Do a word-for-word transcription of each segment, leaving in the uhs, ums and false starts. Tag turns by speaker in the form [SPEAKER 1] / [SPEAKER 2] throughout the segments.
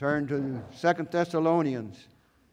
[SPEAKER 1] Turn to Second Thessalonians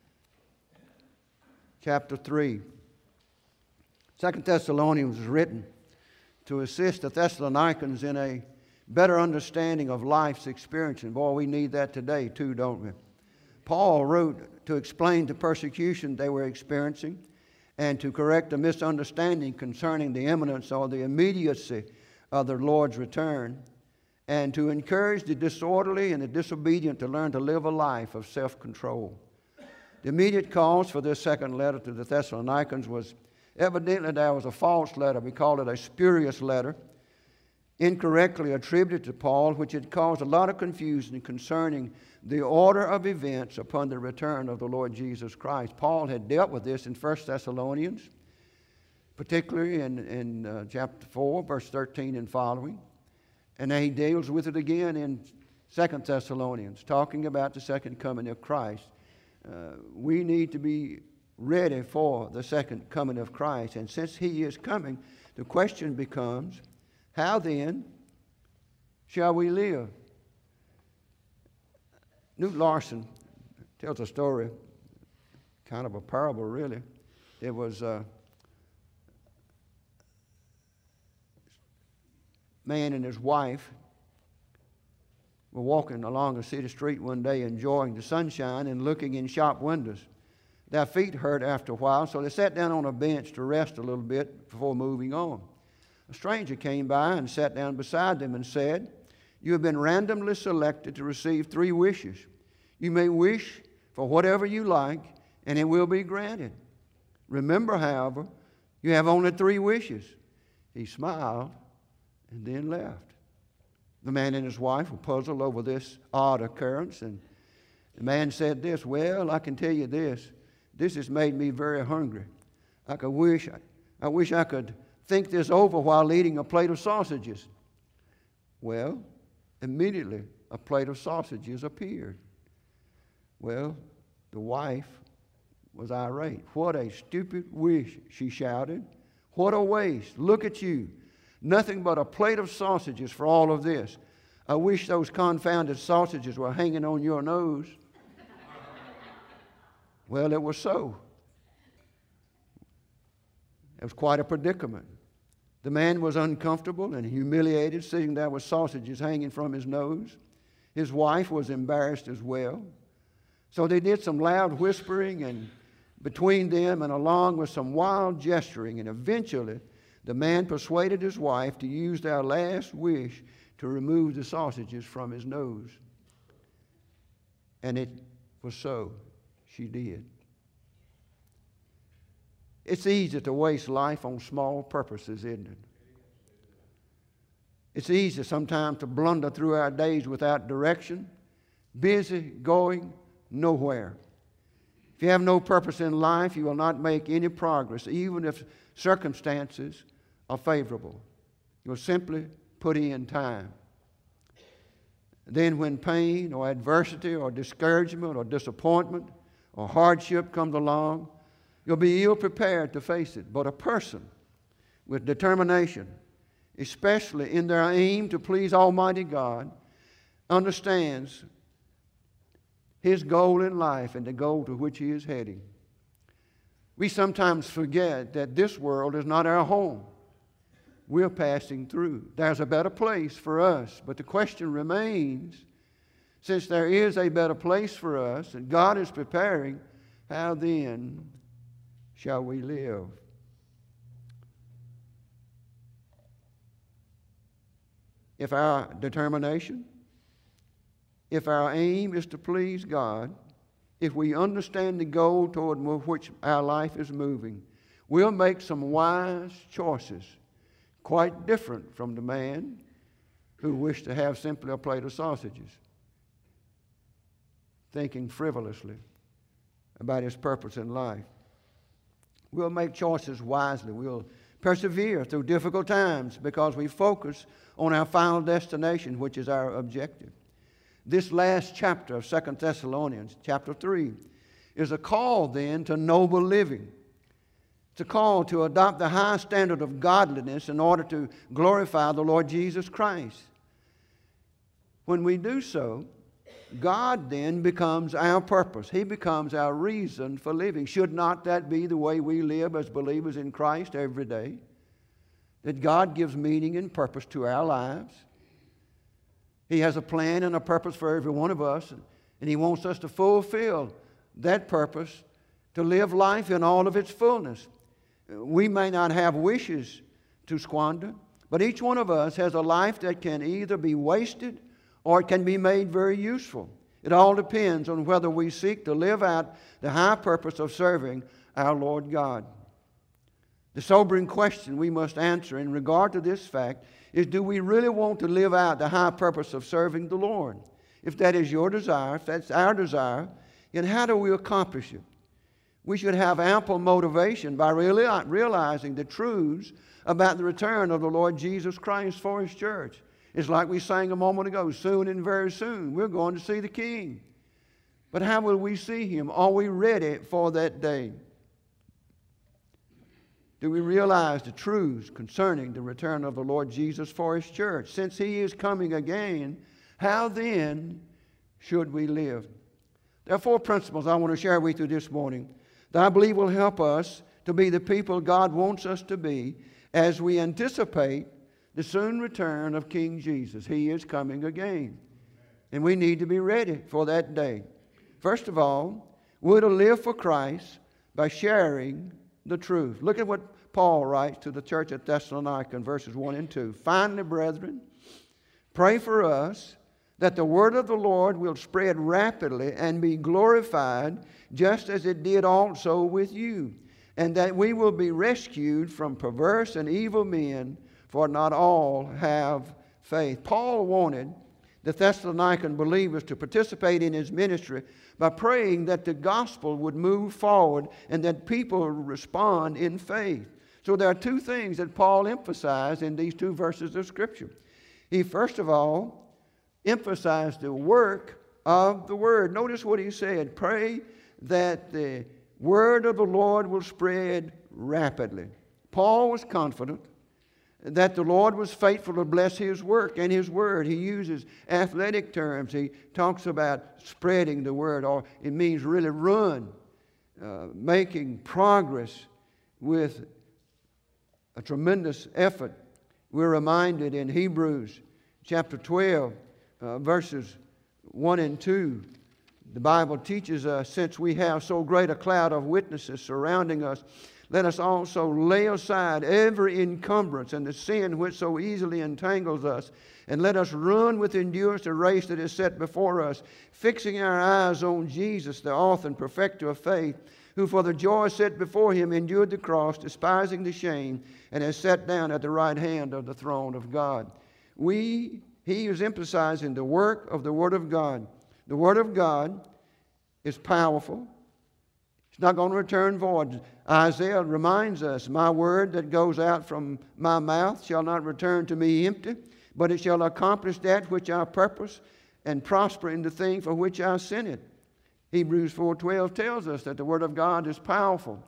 [SPEAKER 1] chapter three. Second Thessalonians was written to assist the Thessalonians in a better understanding of life's experience. And boy, we need that today too, don't we? Paul wrote to explain the persecution they were experiencing and to correct a misunderstanding concerning the imminence or the immediacy of the Lord's return, and to encourage the disorderly and the disobedient to learn to live a life of self-control. The immediate cause for this second letter to the Thessalonians was evidently there was a false letter. We call it a spurious letter, incorrectly attributed to Paul, which had caused a lot of confusion concerning the order of events upon the return of the Lord Jesus Christ. Paul had dealt with this in First Thessalonians, particularly in, in uh, chapter four, verse thirteen and following. And he deals with it again in Second Thessalonians, talking about the second coming of Christ. Uh, we need to be ready for the second coming of Christ. And since He is coming, the question becomes, how then shall we live? Newt Larson tells a story, kind of a parable really. It was a man and his wife were walking along a city street one day enjoying the sunshine and looking in shop windows. Their feet hurt after a while, so they sat down on a bench to rest a little bit before moving on. A stranger came by and sat down beside them and said, "You have been randomly selected to receive three wishes. You may wish for whatever you like, and it will be granted. Remember, however, you have only three wishes." He smiled and then left. The man and his wife were puzzled over this odd occurrence, and the man said this, "Well, I can tell you this. This has made me very hungry. I could wish, I wish I could think this over while eating a plate of sausages." Well, immediately a plate of sausages appeared. Well, the wife was irate. "What a stupid wish," she shouted. "What a waste. Look at you. Nothing but a plate of sausages for all of this. I wish those confounded sausages were hanging on your nose." Well, it was so. It was quite a predicament. The man was uncomfortable and humiliated, sitting there with sausages hanging from his nose. His wife was embarrassed as well. So they did some loud whispering and between them, and along with some wild gesturing, and eventually the man persuaded his wife to use their last wish to remove the sausages from his nose. And it was so. She did. It's easy to waste life on small purposes, isn't it? It's easy sometimes to blunder through our days without direction, busy, going nowhere. If you have no purpose in life, you will not make any progress, even if circumstances are favorable. You'll simply put in time. Then when pain or adversity or discouragement or disappointment or hardship comes along, you'll be ill prepared to face it. But a person with determination, especially in their aim to please Almighty God, understands his goal in life and the goal to which he is heading. We sometimes forget that this world is not our home. We're passing through. There's a better place for us, but the question remains, since there is a better place for us and God is preparing, how then shall we live? If our determination, if our aim is to please God, if we understand the goal toward which our life is moving, we'll make some wise choices, quite different from the man who wished to have simply a plate of sausages, thinking frivolously about his purpose in life. We'll make choices wisely. We'll persevere through difficult times because we focus on our final destination, which is our objective. This last chapter of Second Thessalonians, chapter three, is a call then to noble living. It's a call to adopt the high standard of godliness in order to glorify the Lord Jesus Christ. When we do so, God then becomes our purpose. He becomes our reason for living. Should not that be the way we live as believers in Christ every day? That God gives meaning and purpose to our lives. He has a plan and a purpose for every one of us, and He wants us to fulfill that purpose, to live life in all of its fullness. We may not have wishes to squander, but each one of us has a life that can either be wasted or it can be made very useful. It all depends on whether we seek to live out the high purpose of serving our Lord God. The sobering question we must answer in regard to this fact is, do we really want to live out the high purpose of serving the Lord? If that is your desire, if that's our desire, then how do we accomplish it? We should have ample motivation by really realizing the truths about the return of the Lord Jesus Christ for His church. It's like we sang a moment ago, soon and very soon, we're going to see the King. But how will we see Him? Are we ready for that day? Do we realize the truths concerning the return of the Lord Jesus for His church? Since He is coming again, how then should we live? There are four principles I want to share with you this morning that I believe will help us to be the people God wants us to be as we anticipate the soon return of King Jesus. He is coming again, and we need to be ready for that day. First of all, we're to live for Christ by sharing the truth. Look at what Paul writes to the church at Thessalonica in verses one and two. Finally, brethren, pray for us that the word of the Lord will spread rapidly and be glorified, just as it did also with you, and that we will be rescued from perverse and evil men, for not all have faith. Paul wanted the Thessalonican believers to participate in his ministry by praying that the gospel would move forward and that people would respond in faith. So there are two things that Paul emphasized in these two verses of Scripture. He first of all emphasized the work of the Word. Notice what he said, pray that the word of the Lord will spread rapidly. Paul was confident that the Lord was faithful to bless His work and His word. He uses athletic terms. He talks about spreading the word, or it means really run, uh, making progress with a tremendous effort. We're reminded in Hebrews chapter twelve, uh, verses one and two, the Bible teaches us, since we have so great a cloud of witnesses surrounding us, let us also lay aside every encumbrance and the sin which so easily entangles us, and let us run with endurance the race that is set before us, fixing our eyes on Jesus, the author and perfecter of faith, who for the joy set before Him endured the cross, despising the shame, and has sat down at the right hand of the throne of God. We, he is emphasizing the work of the Word of God. The Word of God is powerful. It's not going to return void. Isaiah reminds us, my word that goes out from my mouth shall not return to me empty, but it shall accomplish that which I purpose and prosper in the thing for which I sent it. Hebrews four twelve tells us that the Word of God is powerful,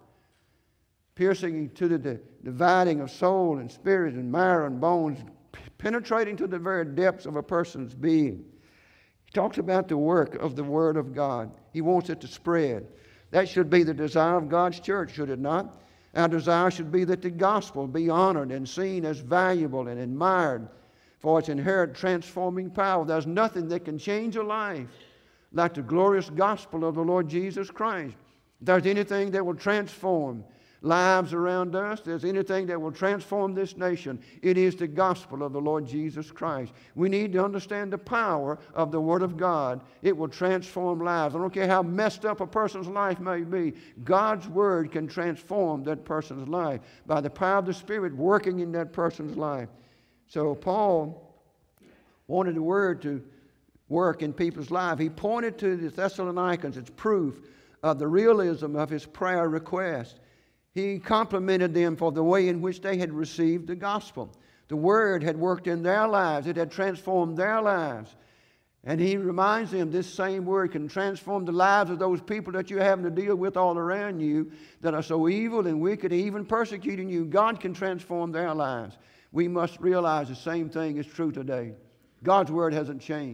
[SPEAKER 1] piercing to the dividing of soul and spirit and marrow and bones, penetrating to the very depths of a person's being. He talks about the work of the Word of God. He wants it to spread. That should be the desire of God's church, should it not? Our desire should be that the gospel be honored and seen as valuable and admired for its inherent transforming power. There's nothing that can change a life like the glorious gospel of the Lord Jesus Christ. If there's anything that will transform lives around us, there's anything that will transform this nation, it is the gospel of the Lord Jesus Christ. We need to understand the power of the Word of God. It will transform lives. I don't care how messed up a person's life may be. God's Word can transform that person's life by the power of the Spirit working in that person's life. So Paul wanted the Word to work in people's lives. He pointed to the Thessalonians as proof of the realism of his prayer request. He complimented them for the way in which they had received the gospel. The Word had worked in their lives. It had transformed their lives. And he reminds them this same Word can transform the lives of those people that you're having to deal with all around you that are so evil and wicked, even persecuting you. God can transform their lives. We must realize the same thing is true today. God's Word hasn't changed.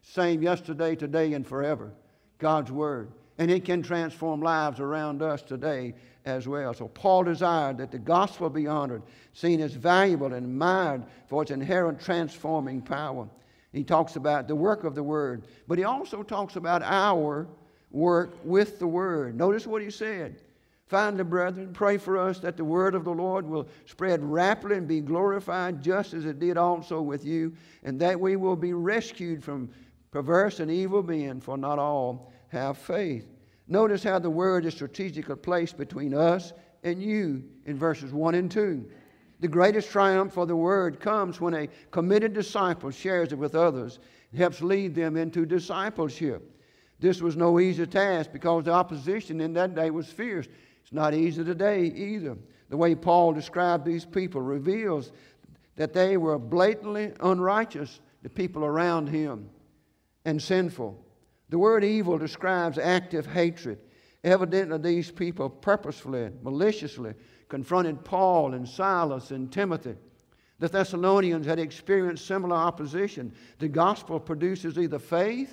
[SPEAKER 1] Same yesterday, today, and forever. God's Word. And it can transform lives around us today as well. So Paul desired that the gospel be honored, seen as valuable and admired for its inherent transforming power. He talks about the work of the Word, but he also talks about our work with the Word. Notice what he said. Finally, brethren, pray for us that the word of the Lord will spread rapidly and be glorified just as it did also with you, and that we will be rescued from perverse and evil men, for not all have faith. Notice how the word is strategically placed between us and you in verses one and two. The greatest triumph for the word comes when a committed disciple shares it with others and helps lead them into discipleship. This was no easy task because the opposition in that day was fierce. It's not easy today either. The way Paul described these people reveals that they were blatantly unrighteous, the people around him, and sinful. The word evil describes active hatred. Evidently, these people purposefully, maliciously confronted Paul and Silas and Timothy. The Thessalonians had experienced similar opposition. The gospel produces either faith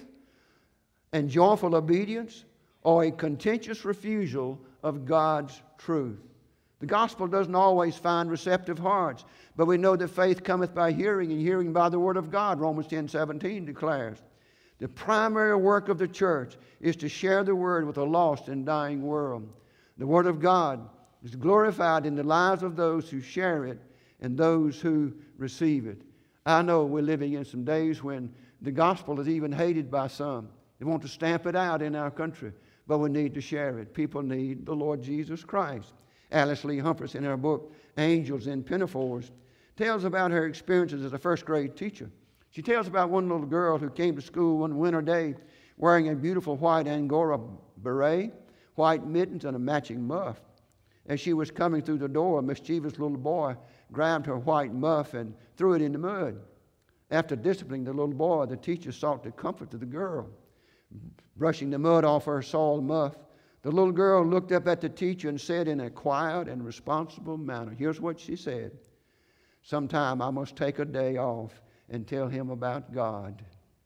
[SPEAKER 1] and joyful obedience or a contentious refusal of God's truth. The gospel doesn't always find receptive hearts, but we know that faith cometh by hearing, and hearing by the word of God, Romans ten seventeen declares. The primary work of the church is to share the word with a lost and dying world. The word of God is glorified in the lives of those who share it and those who receive it. I know we're living in some days when the gospel is even hated by some. They want to stamp it out in our country, but we need to share it. People need the Lord Jesus Christ. Alice Lee Humphreys, in her book, Angels in Pinafores, tells about her experiences as a first grade teacher. She tells about one little girl who came to school one winter day wearing a beautiful white Angora beret, white mittens, and a matching muff. As she was coming through the door, a mischievous little boy grabbed her white muff and threw it in the mud. After disciplining the little boy, the teacher sought to comfort the girl. Brushing the mud off her soiled muff, the little girl looked up at the teacher and said in a quiet and responsible manner, here's what she said: "Sometime I must take a day off and tell him about God."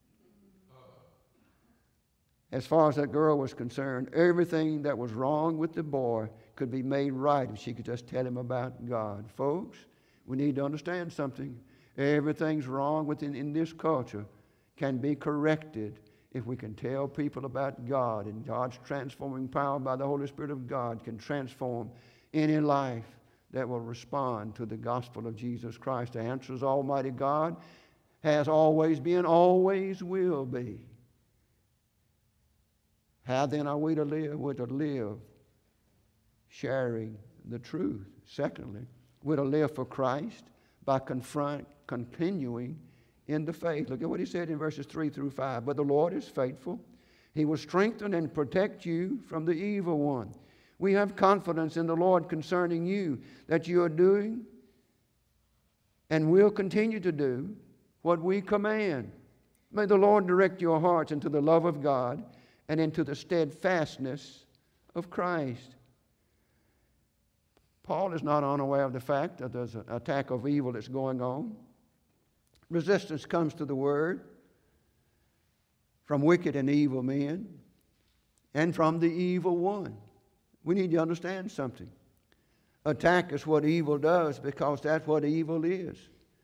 [SPEAKER 1] As far as that girl was concerned, everything that was wrong with the boy could be made right if she could just tell him about God. Folks, we need to understand something. Everything's wrong within in this culture can be corrected if we can tell people about God, and God's transforming power by the Holy Spirit of God can transform any life that will respond to the gospel of Jesus Christ. The answer is Almighty God has always been, always will be. How then are we to live? We're to live sharing the truth. Secondly, we're to live for Christ by confront, continuing in the faith. Look at what he said in verses three through five. But the Lord is faithful. He will strengthen and protect you from the evil one. We have confidence in the Lord concerning you, that you are doing and will continue to do what we command. May the Lord direct your hearts into the love of God and into the steadfastness of Christ. Paul is not unaware of the fact that there's an attack of evil that's going on. Resistance comes to the word from wicked and evil men and from the evil one. We need to understand something. Attack is what evil does because that's what evil is.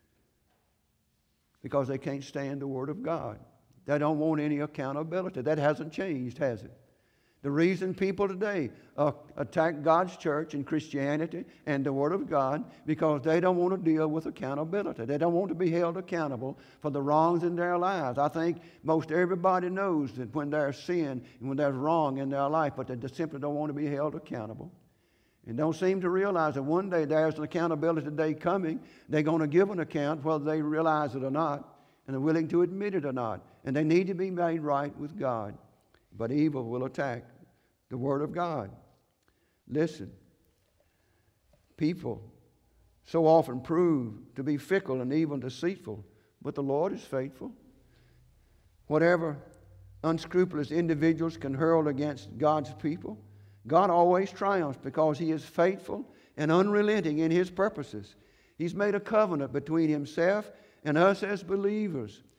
[SPEAKER 1] Because they can't stand the word of God. They don't want any accountability. That hasn't changed, has it? The reason people today uh, attack God's church and Christianity and the Word of God, because they don't want to deal with accountability. They don't want to be held accountable for the wrongs in their lives. I think most everybody knows that when there's sin and when there's wrong in their life, but they just simply don't want to be held accountable. And don't seem to realize that one day there's an accountability day coming. They're going to give an account whether they realize it or not, and they're willing to admit it or not. And they need to be made right with God. But evil will attack the Word of God. Listen, people so often prove to be fickle and even deceitful, but the Lord is faithful. Whatever unscrupulous individuals can hurl against God's people, God always triumphs because He is faithful and unrelenting in His purposes. He's made a covenant between Himself and us as believers.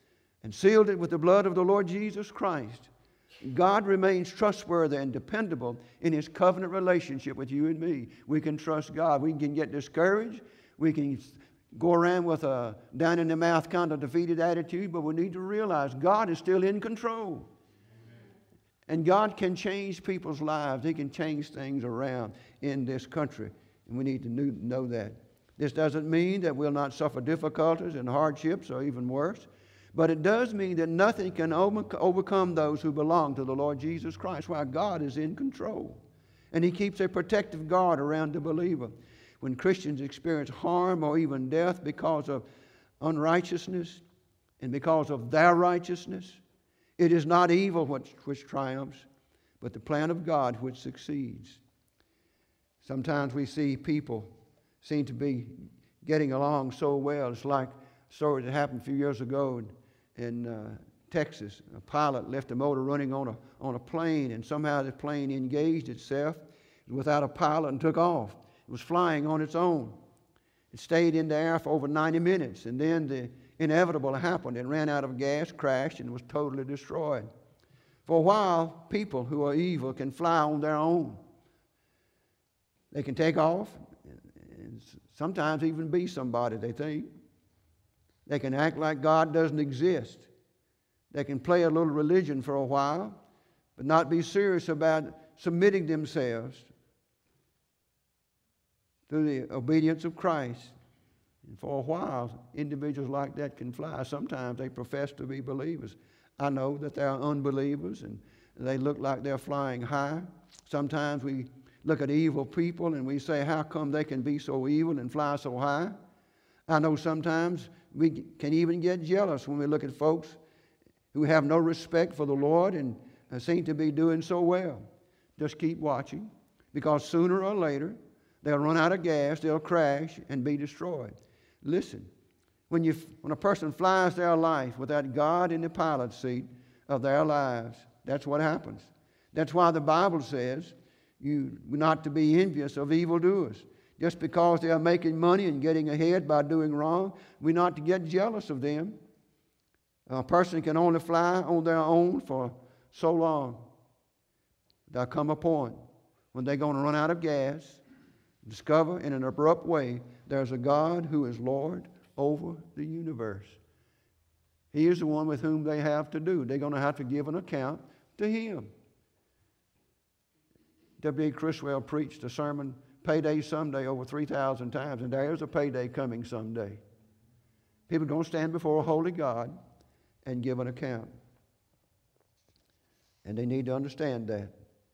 [SPEAKER 1] and sealed it with the blood of the Lord Jesus Christ. God remains trustworthy and dependable in His covenant relationship with you and me. We can trust God. We can get discouraged. We can go around with a down-in-the-mouth kind of defeated attitude, but we need to realize God is still in control. And God can change people's lives. He can change things around in this country. And we need to know that. This doesn't mean that we'll not suffer difficulties and hardships or even worse. But it does mean that nothing can overcome those who belong to the Lord Jesus Christ, while God is in control. And He keeps a protective guard around the believer. When Christians experience harm or even death because of unrighteousness and because of their righteousness, it is not evil which, which triumphs, but the plan of God which succeeds. Sometimes we see people seem to be getting along so well. It's like a story that happened a few years ago in, in uh, Texas. A pilot left a motor running on a, on a plane, and somehow the plane engaged itself without a pilot and took off. It was flying on its own. It stayed in the air for over ninety minutes, and then the inevitable happened. It ran out of gas, crashed, and was totally destroyed. For a while, people who are evil can fly on their own. They can take off and sometimes even be somebody, they think. They can act like God doesn't exist. They can play a little religion for a while, but not be serious about submitting themselves to the obedience of Christ. And for a while, individuals like that can fly. Sometimes they profess to be believers. I know that they are unbelievers, and they look like they're flying high. Sometimes we look at evil people and we say, how come they can be so evil and fly so high? I know sometimes we can even get jealous when we look at folks who have no respect for the Lord and seem to be doing so well. Just keep watching, because sooner or later they'll run out of gas, they'll crash and be destroyed. Listen, when, you, when a person flies their life without God in the pilot seat of their lives, that's what happens. That's why the Bible says you not to be envious of evildoers. Just because they are making money and getting ahead by doing wrong, we're not to get jealous of them. A person can only fly on their own for so long. There'll come a point when they're going to run out of gas, discover in an abrupt way there's a God who is Lord over the universe. He is the one with whom they have to do. They're going to have to give an account to Him. W. E. Criswell preached a sermon, Payday Someday, over three thousand times, and there is a payday coming someday. People are going to stand before a holy God and give an account. And they need to understand that.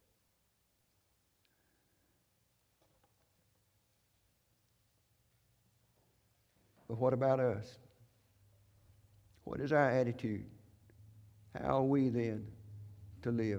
[SPEAKER 1] But what about us? What is our attitude? How are we then to live?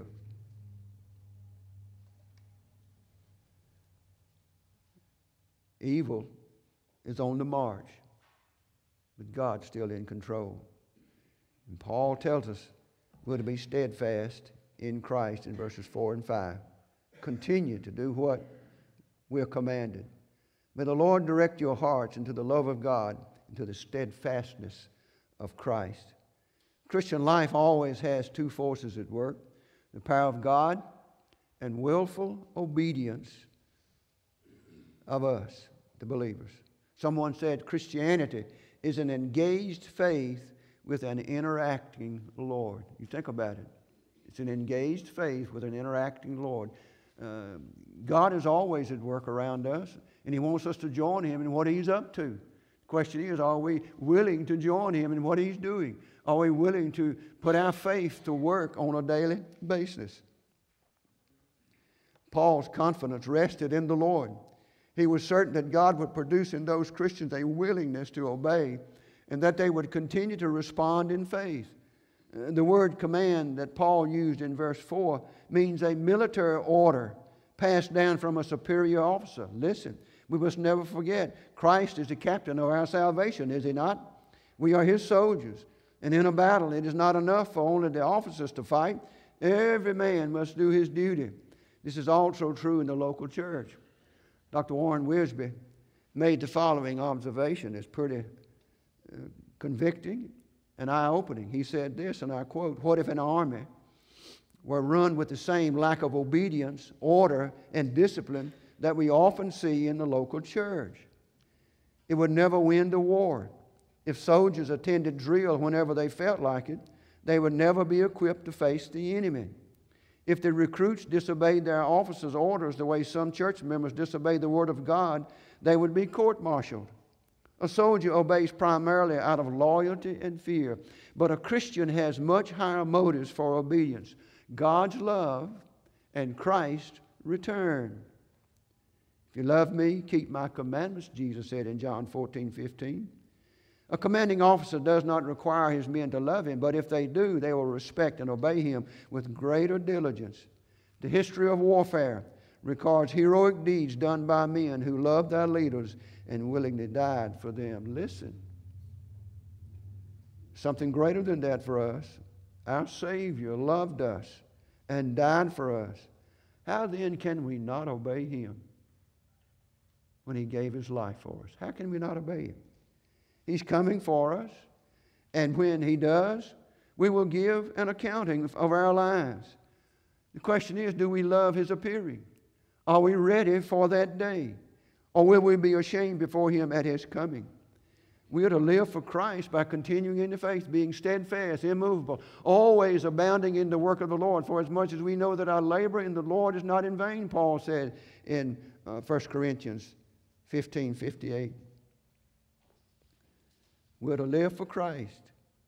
[SPEAKER 1] Evil is on the march, but God's still in control. And Paul tells us we're to be steadfast in Christ in verses four and five. Continue to do what we're commanded. May the Lord direct your hearts into the love of God, into the steadfastness of Christ. Christian life always has two forces at work: the power of God and willful obedience of us, the believers. Someone said Christianity is an engaged faith with an interacting Lord. You think about it. It's an engaged faith with an interacting Lord. Uh, God is always at work around us, and He wants us to join Him in what He's up to. The question is, are we willing to join Him in what He's doing? Are we willing to put our faith to work on a daily basis? Paul's confidence rested in the Lord. He was certain that God would produce in those Christians a willingness to obey, and that they would continue to respond in faith. The word command that Paul used in verse four means a military order passed down from a superior officer. Listen, we must never forget, Christ is the captain of our salvation, is He not? We are His soldiers. And in a battle, it is not enough for only the officers to fight. Every man must do his duty. This is also true in the local church. Doctor Warren Wiersbe made the following observation. It's pretty uh, convicting and eye-opening. He said this, and I quote, "What if an army were run with the same lack of obedience, order, and discipline that we often see in the local church? It would never win the war. If soldiers attended drill whenever they felt like it, they would never be equipped to face the enemy. If the recruits disobeyed their officers' orders the way some church members disobey the Word of God, they would be court-martialed. A soldier obeys primarily out of loyalty and fear, but a Christian has much higher motives for obedience: God's love and Christ's return. If you love me, keep my commandments," Jesus said in John fourteen fifteen. A commanding officer does not require his men to love him, but if they do, they will respect and obey him with greater diligence. The history of warfare records heroic deeds done by men who loved their leaders and willingly died for them. Listen, something greater than that for us. Our Savior loved us and died for us. How then can we not obey him when he gave his life for us? How can we not obey him? He's coming for us, and when he does, we will give an accounting of our lives. The question is, do we love his appearing? Are we ready for that day? Or will we be ashamed before him at his coming? We are to live for Christ by continuing in the faith, being steadfast, immovable, always abounding in the work of the Lord. For as much as we know that our labor in the Lord is not in vain, Paul said in uh, First Corinthians fifteen fifty-eight. We're to live for Christ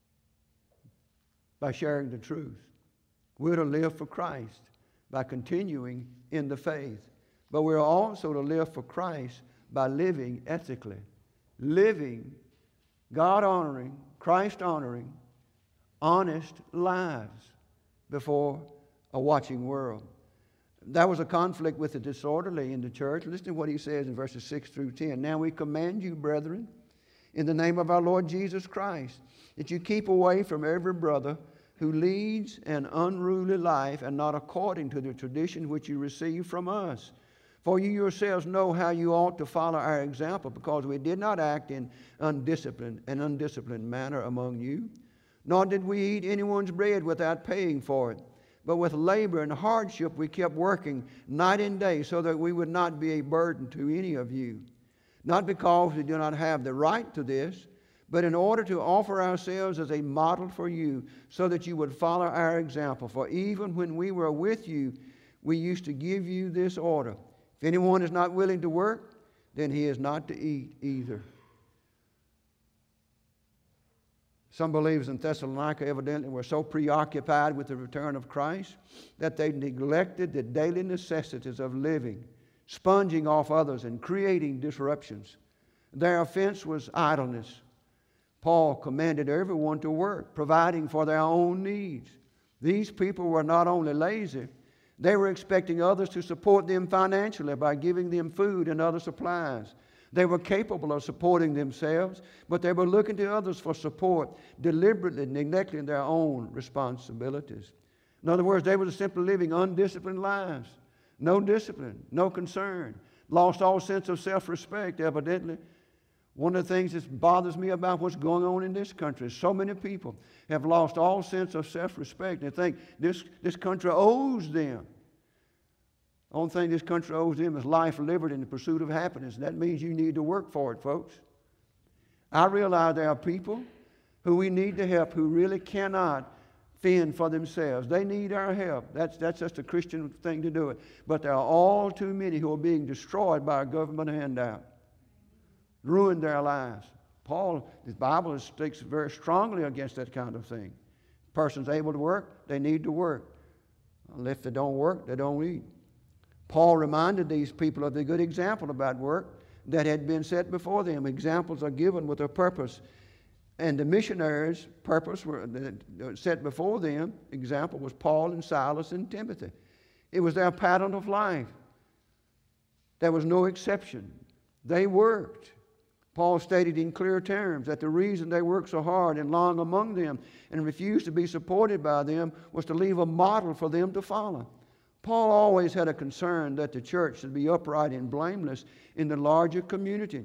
[SPEAKER 1] by sharing the truth. We're to live for Christ by continuing in the faith. But we're also to live for Christ by living ethically, living God-honoring, Christ-honoring, honest lives before a watching world. That was a conflict with the disorderly in the church. Listen to what he says in verses six through ten. "Now we command you, brethren, in the name of our Lord Jesus Christ, that you keep away from every brother who leads an unruly life and not according to the tradition which you received from us. For you yourselves know how you ought to follow our example, because we did not act in undisciplined and undisciplined manner among you, nor did we eat anyone's bread without paying for it. But with labor and hardship we kept working night and day so that we would not be a burden to any of you. Not because we do not have the right to this, but in order to offer ourselves as a model for you, so that you would follow our example. For even when we were with you, we used to give you this order: if anyone is not willing to work, then he is not to eat either." Some believers in Thessalonica evidently were so preoccupied with the return of Christ that they neglected the daily necessities of living, sponging off others and creating disruptions. Their offense was idleness. Paul commanded everyone to work, providing for their own needs. These people were not only lazy, they were expecting others to support them financially by giving them food and other supplies. They were capable of supporting themselves, but they were looking to others for support, deliberately neglecting their own responsibilities. In other words, they were simply living undisciplined lives. No discipline, no concern, lost all sense of self-respect, evidently. One of the things that bothers me about what's going on in this country is so many people have lost all sense of self-respect. They think this, this country owes them. The only thing this country owes them is life, liberty, and the pursuit of happiness. That means you need to work for it, folks. I realize there are people who we need to help who really cannot fend for themselves. They need our help. That's, that's just a Christian thing to do it. But there are all too many who are being destroyed by a government handout, ruined their lives. Paul, the Bible speaks very strongly against that kind of thing. A person's able to work, they need to work. If they don't work, they don't eat. Paul reminded these people of the good example about work that had been set before them. Examples are given with a purpose. And the missionaries' purpose were set before them. Example was Paul and Silas and Timothy. It was their pattern of life. There was no exception. They worked. Paul stated in clear terms that the reason they worked so hard and long among them and refused to be supported by them was to leave a model for them to follow. Paul always had a concern that the church should be upright and blameless in the larger community.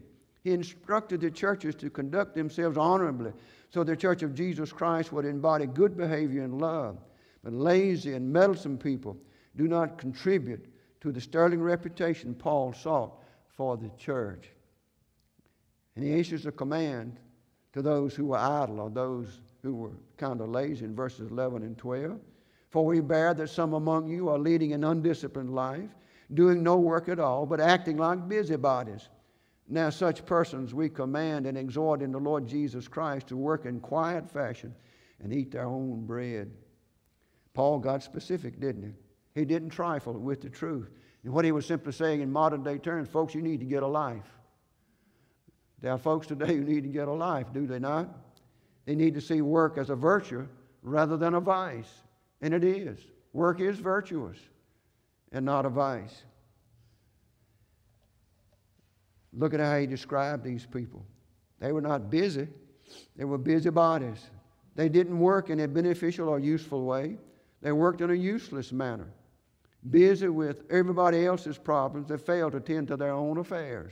[SPEAKER 1] He instructed the churches to conduct themselves honorably so the church of Jesus Christ would embody good behavior and love. But lazy and meddlesome people do not contribute to the sterling reputation Paul sought for the church. And he issues a command to those who were idle or those who were kind of lazy in verses eleven and twelve. For we bear that some among you are leading an undisciplined life, doing no work at all, but acting like busybodies. Now such persons we command and exhort in the Lord Jesus Christ to work in quiet fashion and eat their own bread. Paul got specific, didn't he? He didn't trifle with the truth. And what he was simply saying in modern day terms, folks, you need to get a life. There are folks today who need to get a life, do they not? They need to see work as a virtue rather than a vice. And it is. Work is virtuous and not a vice. Look at how he described these people. They were not busy. They were busybodies. They didn't work in a beneficial or useful way. They worked in a useless manner. Busy with everybody else's problems, they failed to tend to their own affairs.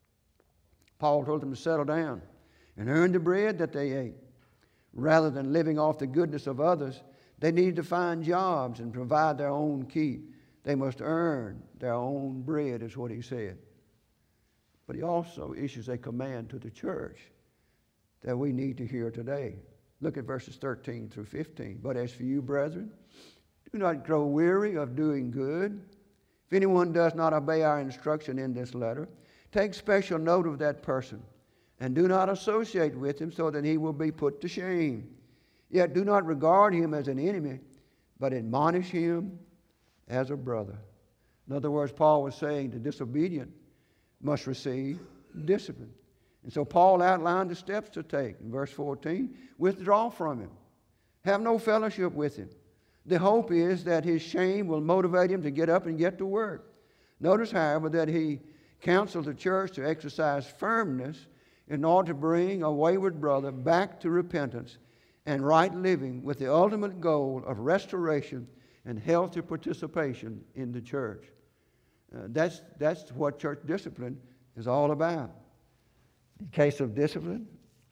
[SPEAKER 1] Paul told them to settle down and earn the bread that they ate. Rather than living off the goodness of others, they needed to find jobs and provide their own keep. They must earn their own bread, is what he said. But he also issues a command to the church that we need to hear today. Look at verses thirteen through fifteen. But as for you, brethren, do not grow weary of doing good. If anyone does not obey our instruction in this letter, take special note of that person, and do not associate with him so that he will be put to shame. Yet do not regard him as an enemy, but admonish him as a brother. In other words, Paul was saying the disobedient must receive discipline. And so Paul outlined the steps to take. In verse fourteen, withdraw from him. Have no fellowship with him. The hope is that his shame will motivate him to get up and get to work. Notice, however, that he counseled the church to exercise firmness in order to bring a wayward brother back to repentance and right living with the ultimate goal of restoration and healthy participation in the church. Uh, that's, that's what church discipline is all about. In case of discipline,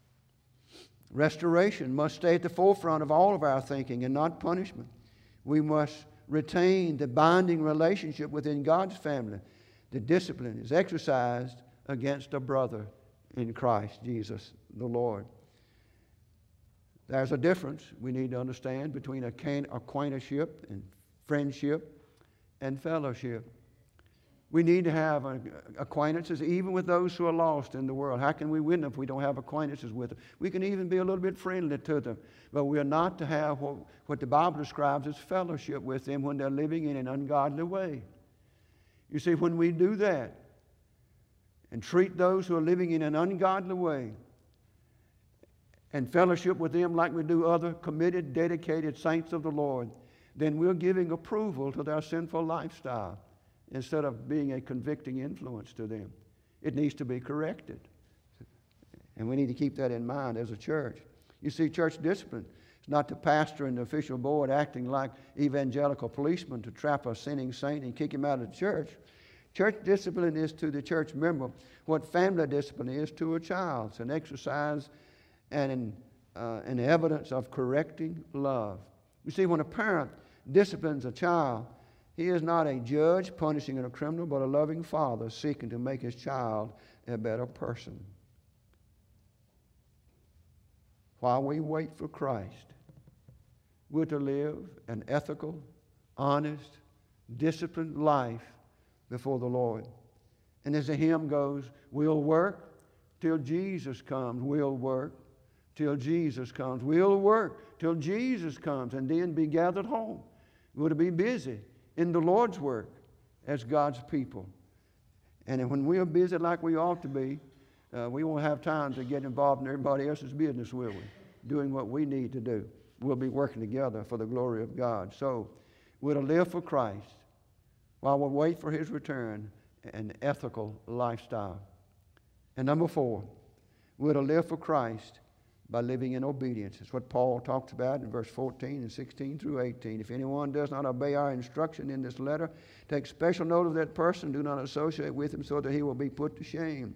[SPEAKER 1] restoration must stay at the forefront of all of our thinking and not punishment. We must retain the binding relationship within God's family. The discipline is exercised against a brother in Christ Jesus the Lord. There's a difference we need to understand between acquaintanceship and friendship and fellowship. We need to have acquaintances even with those who are lost in the world. How can we win them if we don't have acquaintances with them? We can even be a little bit friendly to them, but we are not to have what, what the Bible describes as fellowship with them when they're living in an ungodly way. You see, when we do that and treat those who are living in an ungodly way and fellowship with them like we do other committed, dedicated saints of the Lord, then we're giving approval to their sinful lifestyle instead of being a convicting influence to them. It needs to be corrected. And we need to keep that in mind as a church. You see, church discipline is not the pastor and the official board acting like evangelical policemen to trap a sinning saint and kick him out of the church. Church discipline is to the church member what family discipline is to a child. It's an exercise and an, uh, an evidence of correcting love. You see, when a parent disciplines a child, he is not a judge punishing a criminal, but a loving father seeking to make his child a better person. While we wait for Christ, we're to live an ethical, honest, disciplined life before the Lord. And as the hymn goes, we'll work till Jesus comes. We'll work till Jesus comes. We'll work till Jesus comes and then be gathered home. We're to be busy in the Lord's work as God's people. And when we're busy like we ought to be, uh, we won't have time to get involved in everybody else's business, will we? Doing what we need to do. We'll be working together for the glory of God. So we're to live for Christ while we wait for His return, an ethical lifestyle. And number four, we're to live for Christ by living in obedience. It's what Paul talks about in verse fourteen and sixteen through eighteen. If anyone does not obey our instruction in this letter, take special note of that person. Do not associate with him so that he will be put to shame.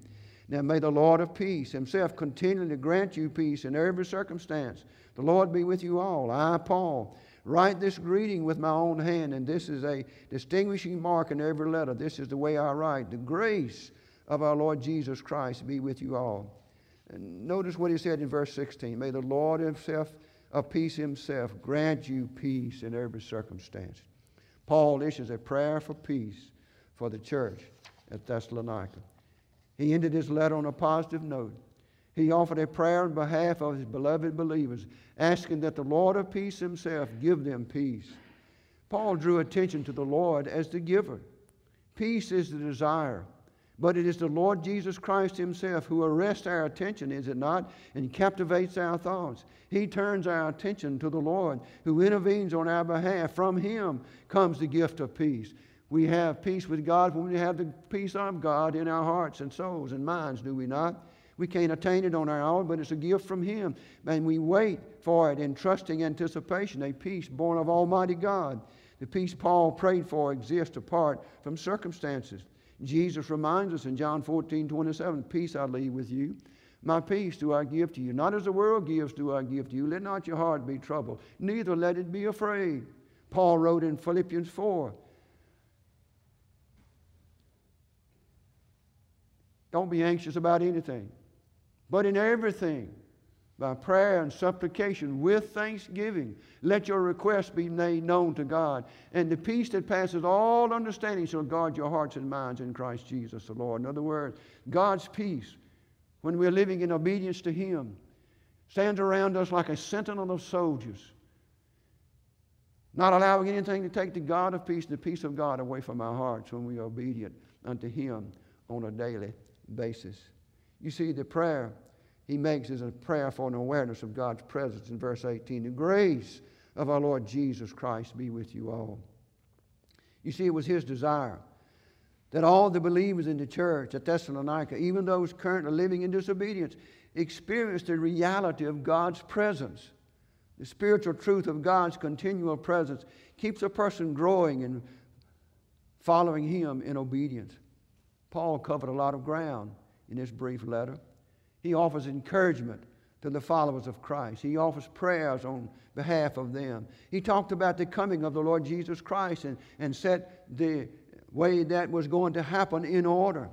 [SPEAKER 1] Now may the Lord of peace himself continually grant you peace in every circumstance. The Lord be with you all. I, Paul, write this greeting with my own hand, and this is a distinguishing mark in every letter. This is the way I write. The grace of our Lord Jesus Christ be with you all. And notice what he said in verse sixteen. May the Lord himself of peace himself grant you peace in every circumstance. Paul issues a prayer for peace for the church at Thessalonica. He ended his letter on a positive note. He offered a prayer on behalf of his beloved believers, asking that the Lord of peace himself give them peace. Paul drew attention to the Lord as the giver. Peace is the desire, but it is the Lord Jesus Christ himself who arrests our attention, is it not, and captivates our thoughts. He turns our attention to the Lord, who intervenes on our behalf. From him comes the gift of peace. We have peace with God when we have the peace of God in our hearts and souls and minds, do we not? We can't attain it on our own, but it's a gift from him. And we wait for it in trusting anticipation, a peace born of Almighty God. The peace Paul prayed for exists apart from circumstances. Jesus reminds us in John fourteen twenty-seven, peace I leave with you. My peace do I give to you. Not as the world gives do I give to you. Let not your heart be troubled, neither let it be afraid. Paul wrote in Philippians four, don't be anxious about anything, but in everything, by prayer and supplication with thanksgiving, let your requests be made known to God. And the peace that passes all understanding shall guard your hearts and minds in Christ Jesus the Lord. In other words, God's peace, when we're living in obedience to him, stands around us like a sentinel of soldiers, not allowing anything to take the God of peace, the peace of God away from our hearts when we are obedient unto him on a daily basis. You see, the prayer he makes is a prayer for an awareness of God's presence in verse eighteen. The grace of our Lord Jesus Christ be with you all. You see, it was his desire that all the believers in the church at Thessalonica, even those currently living in disobedience, experience the reality of God's presence. The spiritual truth of God's continual presence keeps a person growing and following him in obedience. Paul covered a lot of ground in this brief letter. He offers encouragement to the followers of Christ. He offers prayers on behalf of them. He talked about the coming of the Lord Jesus Christ and, and set the way that was going to happen in order.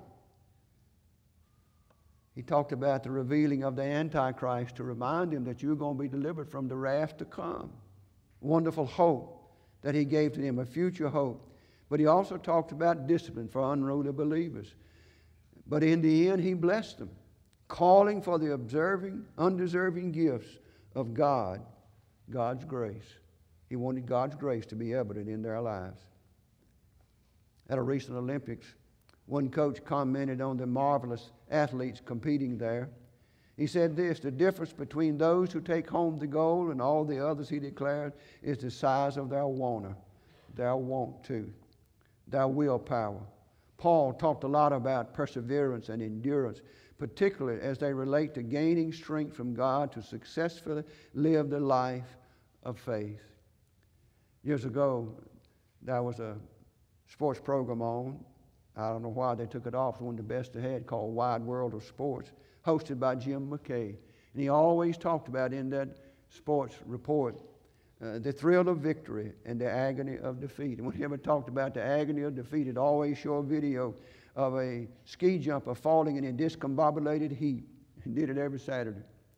[SPEAKER 1] He talked about the revealing of the Antichrist to remind him that you're going to be delivered from the wrath to come. Wonderful hope that he gave to them, a future hope. But he also talked about discipline for unruly believers. But in the end, he blessed them, calling for the observing, undeserving gifts of God, God's grace. He wanted God's grace to be evident in their lives. At a recent Olympics, one coach commented on the marvelous athletes competing there. He said this, the difference between those who take home the gold and all the others, he declared, is the size of their wanter, their want to, their willpower. Paul talked a lot about perseverance and endurance, particularly as they relate to gaining strength from God to successfully live the life of faith. Years ago, there was a sports program on. I don't know why they took it off. It was one of the best they had, called Wide World of Sports, hosted by Jim McKay. And he always talked about in that sports report uh, the thrill of victory and the agony of defeat. And when he ever talked about the agony of defeat, it always showed a video of a ski jumper falling in a discombobulated heap. He did it every Saturday.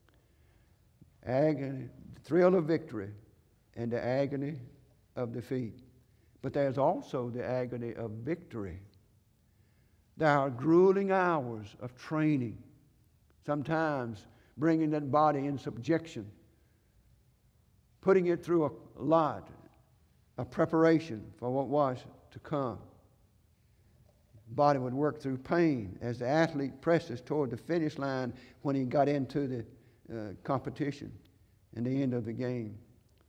[SPEAKER 1] Agony, the thrill of victory and the agony of defeat. But there's also the agony of victory. There are grueling hours of training, sometimes bringing that body in subjection, putting it through a lot of preparation for what was to come. The body would work through pain as the athlete presses toward the finish line when he got into the uh, competition and the end of the game.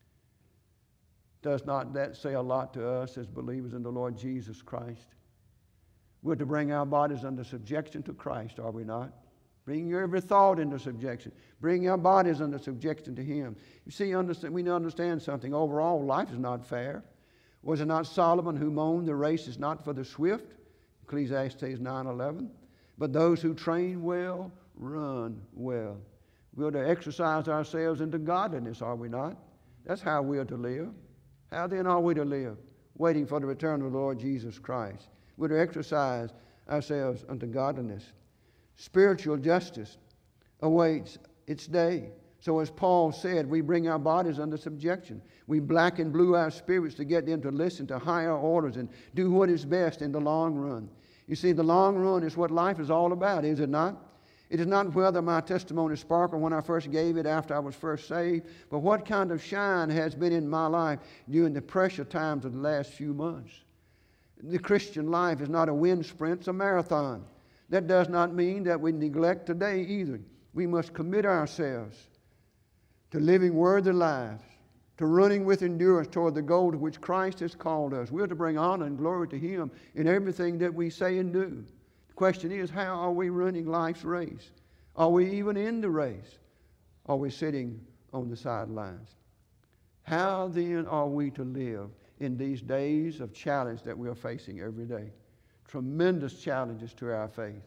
[SPEAKER 1] Does not that say a lot to us as believers in the Lord Jesus Christ? We're to bring our bodies under subjection to Christ, are we not? Bring your every thought into subjection. Bring our bodies under subjection to him. You see, understand, we understand something. Overall, life is not fair. Was it not Solomon who moaned, the race is not for the swift? Ecclesiastes nine eleven. But those who train well run well. We are to exercise ourselves into godliness, are we not? That's how we are to live. How then are we to live? Waiting for the return of the Lord Jesus Christ. We're to exercise ourselves unto godliness. Spiritual justice awaits its day. So as Paul said, we bring our bodies under subjection. We black and blue our spirits to get them to listen to higher orders and do what is best in the long run. You see, the long run is what life is all about, is it not? It is not whether my testimony sparkled when I first gave it after I was first saved, but what kind of shine has been in my life during the pressure times of the last few months. The Christian life is not a wind sprint, it's a marathon. That does not mean that we neglect today either. We must commit ourselves to living worthy lives, to running with endurance toward the goal to which Christ has called us. We're to bring honor and glory to Him in everything that we say and do. The question is, how are we running life's race? Are we even in the race? Are we sitting on the sidelines? How then are we to live in these days of challenge that we are facing every day? Tremendous challenges to our faith.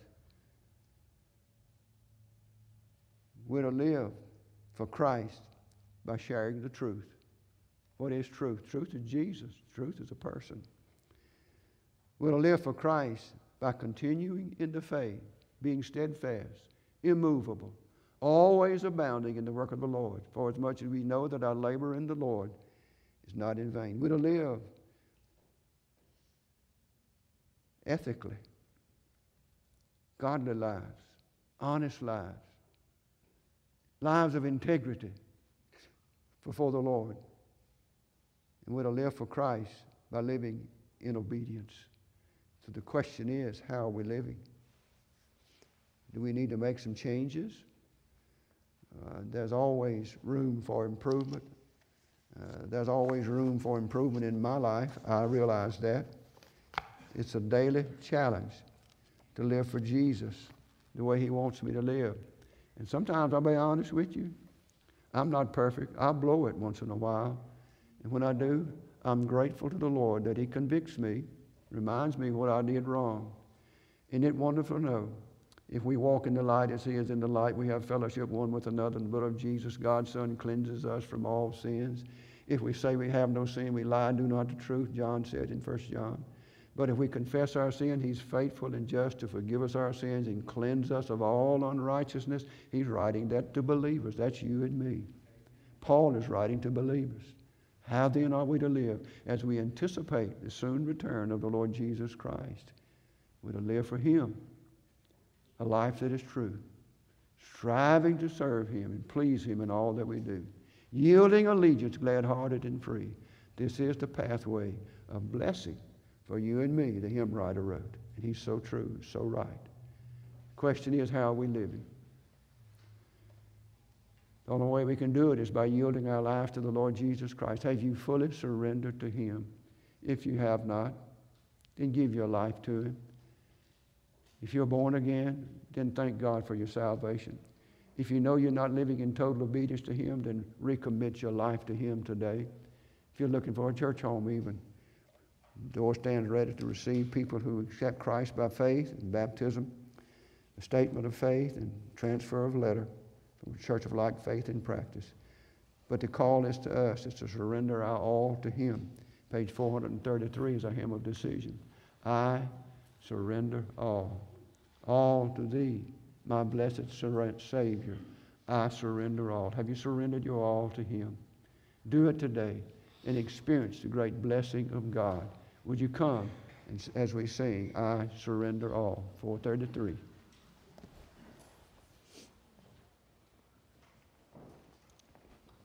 [SPEAKER 1] We're to live for Christ by sharing the truth. What is truth? Truth is Jesus. Truth is a person. We're to live for Christ by continuing in the faith, being steadfast, immovable, always abounding in the work of the Lord, for as much as we know that our labor in the Lord is not in vain. We're to live ethically, godly lives, honest lives, lives of integrity before the Lord. And we're to live for Christ by living in obedience. So the question is, how are we living? Do we need to make some changes? Uh, there's always room for improvement. Uh, there's always room for improvement in my life. I realize that. It's a daily challenge to live for Jesus the way He wants me to live. And sometimes, I'll be honest with you, I'm not perfect. I blow it once in a while. And when I do, I'm grateful to the Lord that He convicts me, reminds me what I did wrong. Isn't it wonderful to know, if we walk in the light as He is in the light, we have fellowship one with another. And the blood of Jesus, God's Son, cleanses us from all sins. If we say we have no sin, we lie and do not the truth, John said in First John. But if we confess our sin, He's faithful and just to forgive us our sins and cleanse us of all unrighteousness. He's writing that to believers. That's you and me. Paul is writing to believers. How then are we to live as we anticipate the soon return of the Lord Jesus Christ? We're to live for Him, a life that is true, striving to serve Him and please Him in all that we do, yielding allegiance, glad-hearted and free. This is the pathway of blessing for you and me, the hymn writer wrote. And he's so true, so right. The question is, how are we living? The only way we can do it is by yielding our lives to the Lord Jesus Christ. Have you fully surrendered to Him? If you have not, then give your life to Him. If you're born again, then thank God for your salvation. If you know you're not living in total obedience to Him, then recommit your life to Him today. If you're looking for a church home even, the door stands ready to receive people who accept Christ by faith and baptism, a statement of faith and transfer of letter from the Church of Like Faith and Practice. But the call is to us is to surrender our all to Him. Page four hundred thirty-three is a hymn of decision. I surrender all. All to Thee, my blessed Savior. I surrender all. Have you surrendered your all to Him? Do it today and experience the great blessing of God. Would you come and, as we sing, I surrender all? four thirty-three.